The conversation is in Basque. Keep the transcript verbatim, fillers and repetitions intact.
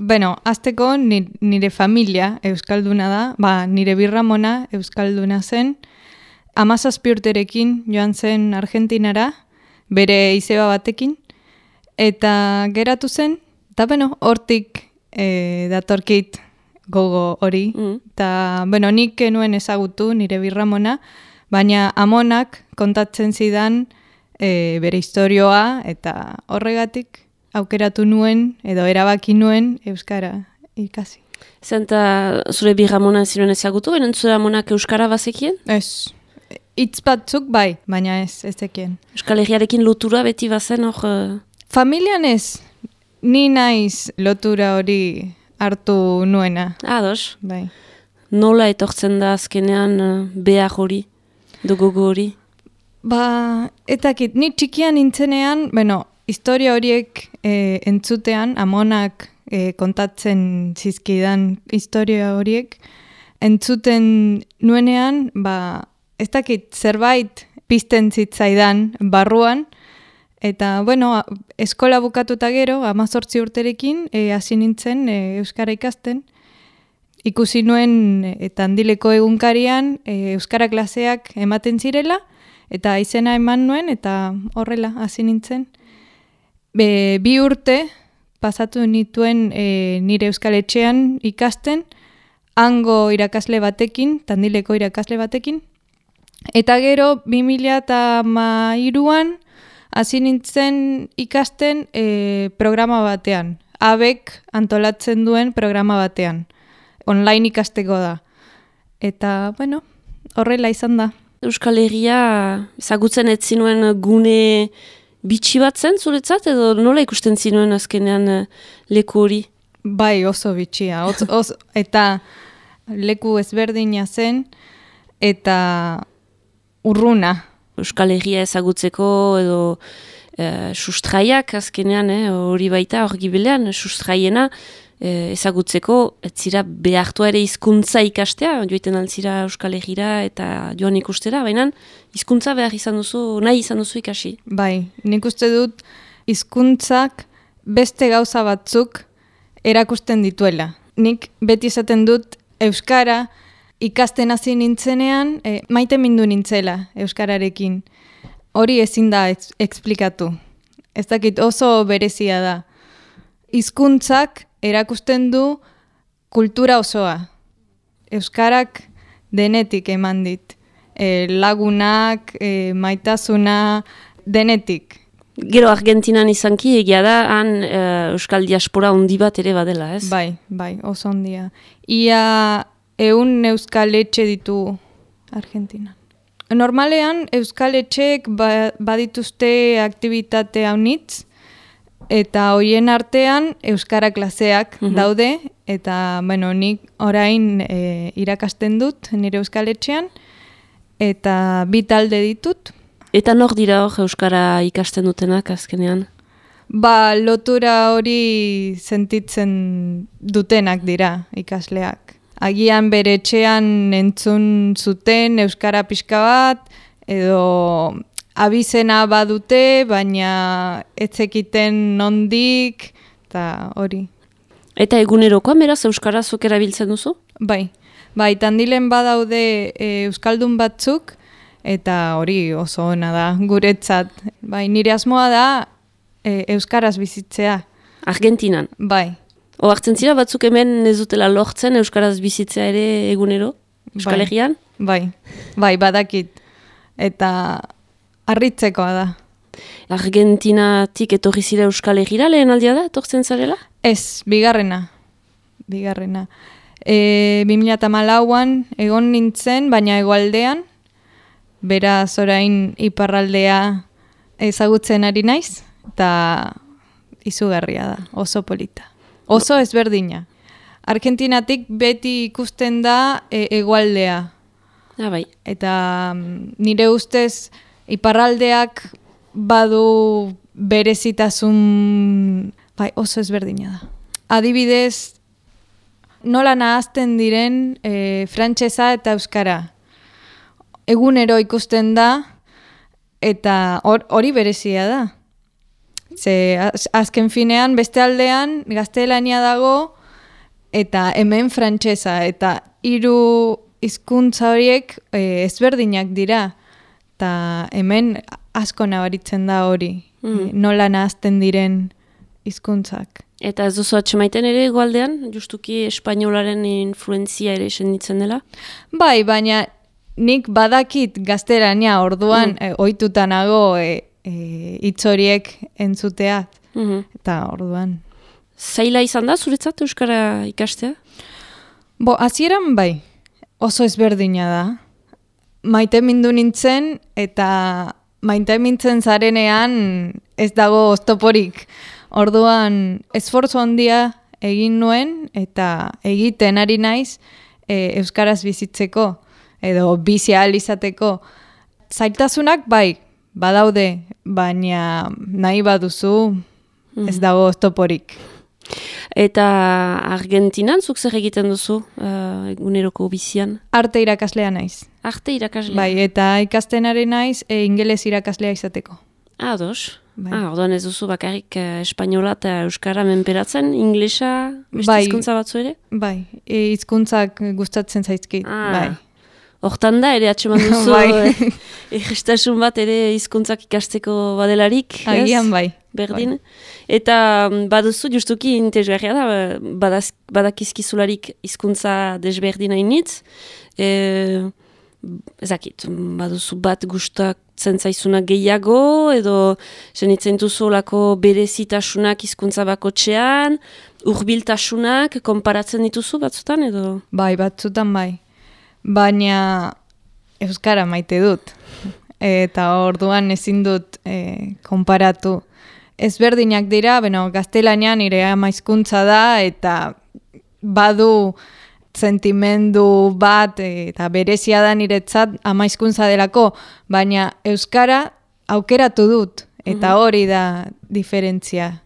Beno, azteko nire, nire familia euskalduna da, ba, nire birramona euskalduna zen, hamazazpi urterekin joan zen Argentinara, bere izeba batekin, eta geratu zen, eta beno, hortik e, datorkit gogo hori, eta mm. beno, nik enuen ezagutu nire birramona, baina amonak kontatzen zidan e, bere historioa, eta horregatik aukeratu nuen, edo erabaki nuen euskara ikasi. Zenta zure birramona ziren ezagutu, benen zure amonak euskara bazekien? Ez. Itz batzuk bai, baina ez, ez zekien. Euskal Herriarekin lotura beti bazen hor? Uh... Familian ez, ni naiz lotura hori hartu nuena. Ados. Bai. Nola etortzen da azkenean uh, behar hori, dugogo hori? Ba, etakit, ni txikian nintzenean, bueno, historia horiek e, entzutean, amonak e, kontatzen zizkidan historia horiek, entzuten nuenean, ba, ez dakit zerbait pizten zitzaidan barruan, eta, bueno, eskola bukatuta gero, hamazortzi urterekin, e, hasi nintzen e, euskara ikasten, ikusi nuen eta handileko egunkarian e, euskara klaseak ematen zirela, eta izena eman nuen, eta horrela hasi nintzen. Be, bi urte pasatu nituen e, nire euskal etxean ikasten, hango irakasle batekin, tandileko irakasle batekin, eta gero bi mila hamairuan hasi nintzen ikasten e, programa batean, abek antolatzen duen programa batean, online ikasteko da. Eta, bueno, horrela izan da. Euskal Herria ezagutzen ez zinuen gune bitxi bat zen zuretzat, edo nola ikusten zinuen azkenean leku hori? Bai, oso bitxia. Oso, oso, eta leku ezberdina zen, eta urruna. Euskal Herria ezagutzeko edo e, sustraiak azkenean, hori eh, baita, hor gibelean, sustraiena e, ezagutzeko, ez zira behartua ere hizkuntza ikastea, joiten altzira Euskal Herrira eta joan ikustera, baina hizkuntza behar izan duzu, nahi izan duzu ikasi. Bai, nik uste dut hizkuntzak beste gauza batzuk erakusten dituela. Nik beti esaten dut euskara ikasten hasi nintzenean, e, maite mindu nintzela euskararekin. Hori ezin da eks- eksplikatu. Ez dakit oso berezia da. Hizkuntzak erakusten du kultura osoa. Euskarak denetik eman dit. E, lagunak, e, maitasuna, denetik. Gero Argentinan izanki egia da, han e, euskal diaspora handi bat ere badela, ez? Bai, bai, oso handia. Ia ehun euskal etxe ditu Argentinan. Normalean euskal etxeek ba, badituzte aktibitate haunitz, eta hoien artean euskara klaseak mm-hmm. daude, eta bueno, nik orain e, irakasten dut nire euskal etxean, eta bi talde ditut. Eta nor dira hor euskara ikasten dutenak azkenean? Ba, lotura hori sentitzen dutenak dira ikasleak. Agian bere etxean entzun zuten euskara pixka bat, edo abizena badute, baina ez zekiten nondik, eta hori. Eta egunerokoa, beraz, euskarazuk erabiltzen duzu? Bai, bai, tandilen badaude e, euskaldun batzuk, eta hori oso ona da, guretzat. Bai, nire asmoa da e, euskaraz bizitzea. Argentinan? Bai. O hartzen zira batzuk hemen ez dutela lortzen euskaraz bizitzea ere egunero? Euskal Herrian? Bai, bai, badakit. Eta harritzekoa da. Argentinatik etorri zira Euskal Herrira lehen aldia da, etortzen zarela? Ez, bigarrena. Bigarrena. E, bi mila hamalauan egon nintzen, baina hegoaldean, beraz orain iparraldea ezagutzen ari naiz, eta izugarria da, oso polita. Oso ezberdina. Argentinatik beti ikusten da e, hegoaldea. Ah, bai. Eta nire ustez iparraldeak badu berezitasun, bai, oso ezberdina da. Adibidez, nola nahazten diren e, frantsesa eta euskara. Egunero ikusten da, eta hori berezia da. Ze az, azken finean, beste aldean, gaztelania dago, eta hemen frantsesa, eta hiru hizkuntza horiek e, ezberdinak dira, eta hemen asko nabaritzen da hori, mm. nola nahazten diren hizkuntzak. Eta ez duzu atxemaiten ere egualdean, justuki espainolaren influenzia ere senditzen dela? Bai, baina nik badakit gaztelania orduan mm. e, ohituta nago e, e, hitz horiek entzuteat, mm-hmm. eta orduan. Zaila izan da zuretzat euskara ikastea? Bo, hasieran bai, oso ezberdina da. Maite mindu nintzen, eta maite mintzen zarenean ez dago oztoporik. Orduan, esfortzu handia egin nuen, eta egiten ari naiz e, euskaraz bizitzeko, edo bizi ahal izateko. Zailtasunak bai, badaude, baina nahi baduzu ez dago oztoporik. Eta Argentinan zuk zer egiten duzu uh, eguneroko bizian? Arte irakaslea naiz. Arte irakaslea? Bai, eta ikastenare naiz e, ingeles irakaslea izateko. Ah, dos. Bai. Ah, orduan ez duzu bakarrik uh, espainola eta euskara menperatzen, inglesa beste bai, hizkuntza batzu ere? Bai, e, hizkuntzak gustatzen zaizkit, ah. bai. Hortan da, ere atxeman duzu, bai. Egistasun bat ere hizkuntzak ikasteko badelarik. Agian bai. Berdin. Bai. Eta baduzu, justuki interesgarria da, badaz, badakizkizularik hizkuntza desberdina initz. E, ezakit, baduzu bat gustatzen zaizuna gehiago, edo zenitzen duzu lako berezitasunak hizkuntza bakotxean, urbiltasunak, konparatzen dituzu batzutan, edo? Bai, batzutan bai. Baina euskara maite dut, eta orduan ezin dut e, konparatu. Ezberdinak dira, beno, gaztelanian nire ama hizkuntza da, eta badu sentimendu bat, eta berezia da niretzat ama hizkuntza delako, baina euskara aukeratu dut, eta hori da diferentzia.